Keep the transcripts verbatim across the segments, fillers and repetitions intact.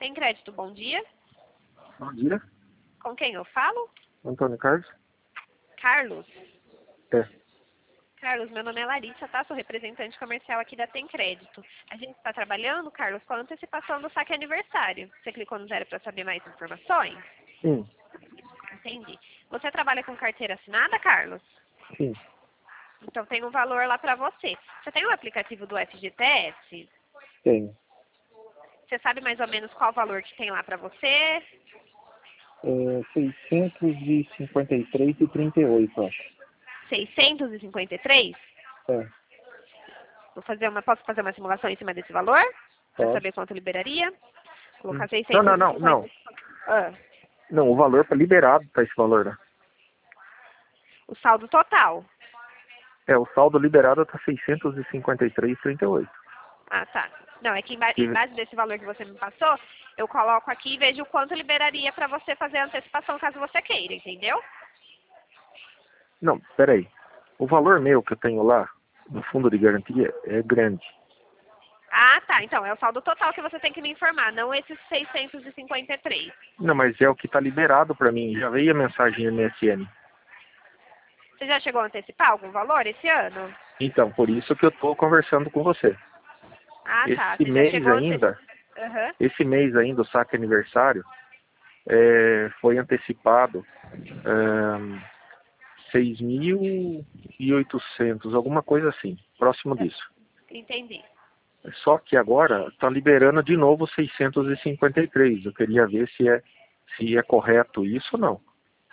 Tem crédito, bom dia. Bom dia, Com quem eu falo? Antônio Carlos. Carlos. É. Carlos, meu nome é Larissa, tá? Sou representante comercial aqui da Tem Crédito. A gente está trabalhando, Carlos, com a antecipação do saque aniversário. Você clicou no zero para saber mais informações? Sim, Entendi. Você trabalha com carteira assinada, Carlos? sim. Então tem um valor lá para você. Você tem o aplicativo do F G T S? Tenho. Você sabe mais ou menos qual valor que tem lá para você? É, seiscentos e cinquenta e três e trinta e oito, acho. seiscentos e cinquenta e três? É, Vou fazer uma, posso fazer uma simulação em cima desse valor? Para pode. saber quanto liberaria? Hum. Colocar Não, não, seiscentos e não, cinquenta. não. Ah, Não, o valor para liberado tá esse valor, né? o saldo total. É, o saldo liberado tá seiscentos e cinquenta e três e trinta e oito. Ah, tá. Não, é que em, ba em E- base desse valor que você me passou, eu coloco aqui e vejo o quanto liberaria para você fazer a antecipação caso você queira, entendeu? Não, peraí. O valor meu que eu tenho lá, no fundo de garantia, é grande. Ah, tá. Então, é o saldo total que você tem que me informar, não esses seiscentos e cinquenta e três. Não, mas é o que tá liberado para mim. Já veio a mensagem M S N. Você já chegou a antecipar algum valor esse ano? Então, por isso que eu tô conversando com você. Ah, tá. Esse Você já mês chegou a antecipar. ainda, Aham. esse mês ainda, o saque aniversário, é, foi antecipado é, seis mil e oitocentos, alguma coisa assim, próximo disso. Entendi. Só que agora está liberando de novo seiscentos e cinquenta e três. Eu queria ver se é, se é correto isso ou não.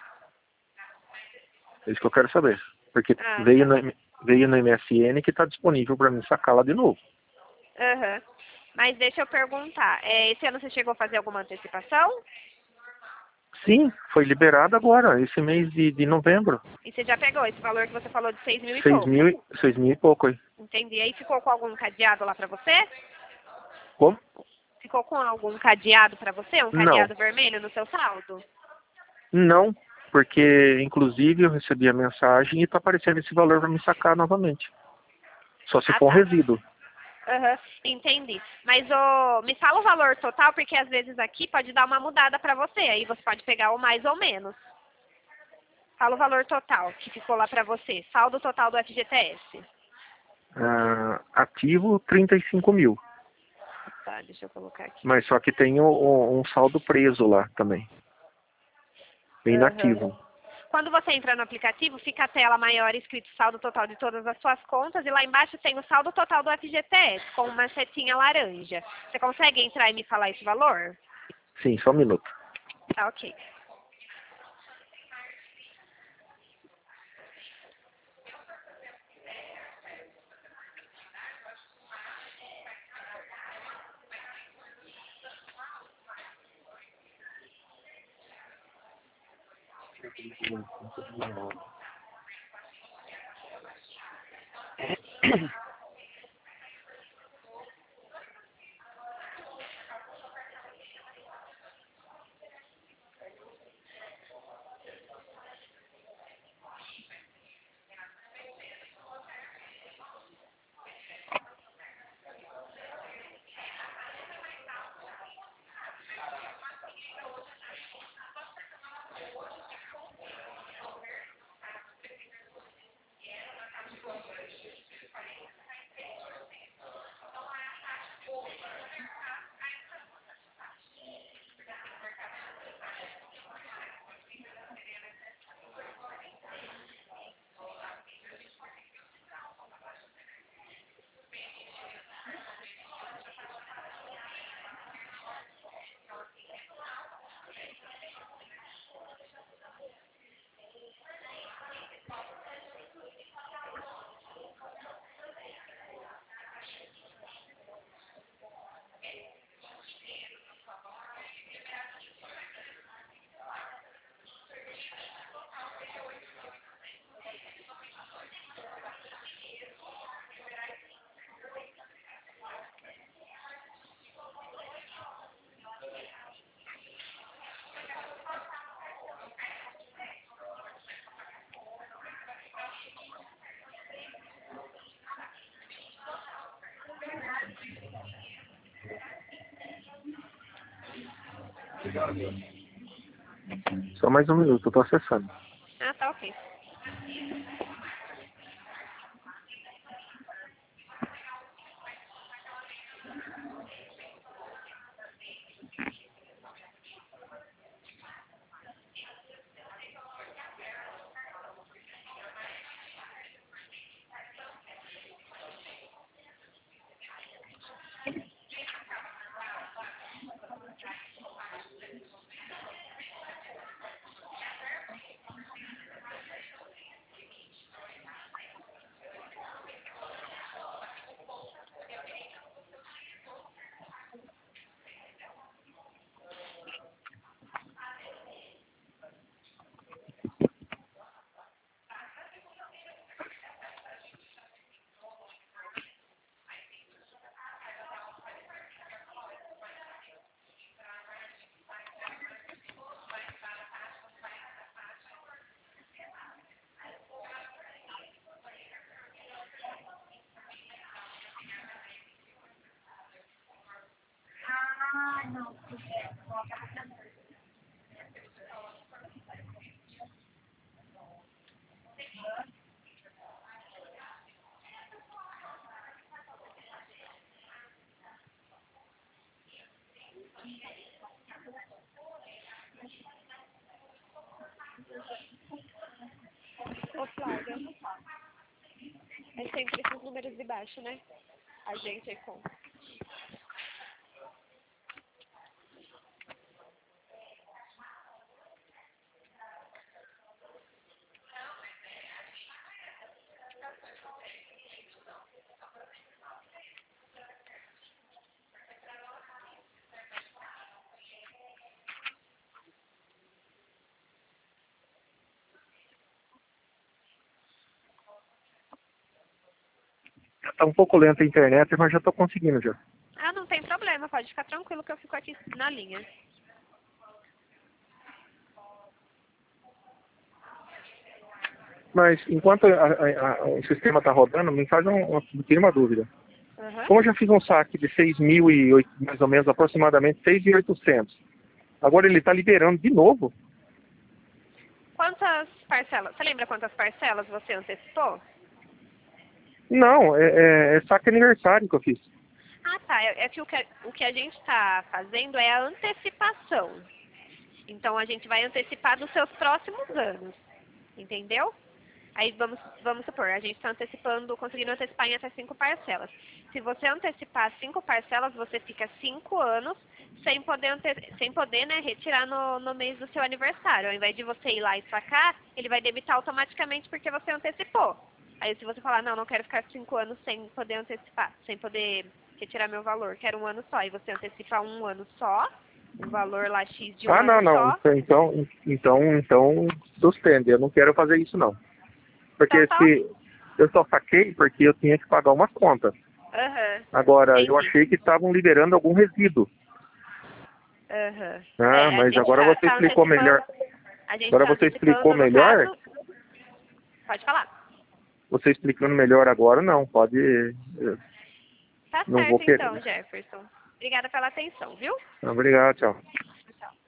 É isso que eu quero saber. Porque Ah, veio tá. no, M- veio no M S N que está disponível para mim sacá-la de novo. Aham. Mas deixa eu perguntar, é, esse ano você chegou a fazer alguma antecipação? Sim, foi liberado agora, esse mês de, de novembro. E você já pegou esse valor que você falou de seis mil e Seis pouco? mil, e- seis mil e pouco aí. Entendi. Aí ficou com algum cadeado lá pra você? Como? Ficou com algum cadeado pra você? Um Não. cadeado vermelho no seu saldo? Não, porque inclusive eu recebi a mensagem e está aparecendo esse valor para me sacar novamente. Só se Ah, for um tá. resíduo. Aham, entendi. Mas ô, me fala o valor total, porque às vezes aqui pode dar uma mudada pra você. Aí você pode pegar o mais ou menos. Fala o valor total que ficou lá pra você. Saldo total do F G T S. Ah, ativo trinta e cinco mil. Tá, deixa eu colocar aqui. Mas só que tem o- o- um saldo preso lá também. Aham. Inativo. Quando você entra no aplicativo, fica a tela maior escrito saldo total de todas as suas contas e lá embaixo tem o saldo total do F G T S com uma setinha laranja. Você consegue entrar e me falar esse valor? Sim, só um minuto. Tá, ok. Só mais um minuto, eu tô acessando. Ah, tá ok. Ô, Flávia, é sempre esses números de baixo, né? A gente é com. Tá um pouco lenta a internet, mas já tô conseguindo já. Ah, não tem problema, pode ficar tranquilo que eu fico aqui na linha. Mas enquanto a- a- a- o sistema tá rodando, me faz um, uma, tem uma dúvida. Uhum. Como eu já fiz um saque de seis mil e oito, mais ou menos, aproximadamente seis mil e oitocentos. Agora ele está liberando de novo? Quantas parcelas? Você lembra quantas parcelas você antecipou? Não, é, é, é saque aniversário que eu fiz. Ah, tá. É, é que o que a, o que a gente está fazendo é a antecipação. Então, a gente vai antecipar dos seus próximos anos. Entendeu? Aí, vamos, vamos supor, a gente está antecipando, conseguindo antecipar em até cinco parcelas. Se você antecipar cinco parcelas, você fica cinco anos sem poder, ante- sem poder né, retirar no, no mês do seu aniversário. Ao invés de você ir lá e sacar, ele vai debitar automaticamente porque você antecipou. Aí, se você falar, não, não quero ficar cinco anos sem poder antecipar, sem poder retirar meu valor, quero um ano só, e você antecipa um ano só, um valor lá X de um Ah, ano não, não. só, Então, então, então, suspende. Eu não quero fazer isso, não. então Porque tá. se eu só saquei porque eu tinha que pagar uma conta. Aham, Agora, eu entendi. achei que estavam liberando algum resíduo. Aham. Ah, É, a mas gente agora tá, você tá explicou antecipando. melhor. A gente Agora tá você explicou antecipando, no melhor. caso. Pode falar. Você explicando melhor agora, não. Pode. eu Tá Não vou certo querer. então, Jefferson. Obrigada pela atenção, viu? Obrigado, tchau. Tchau.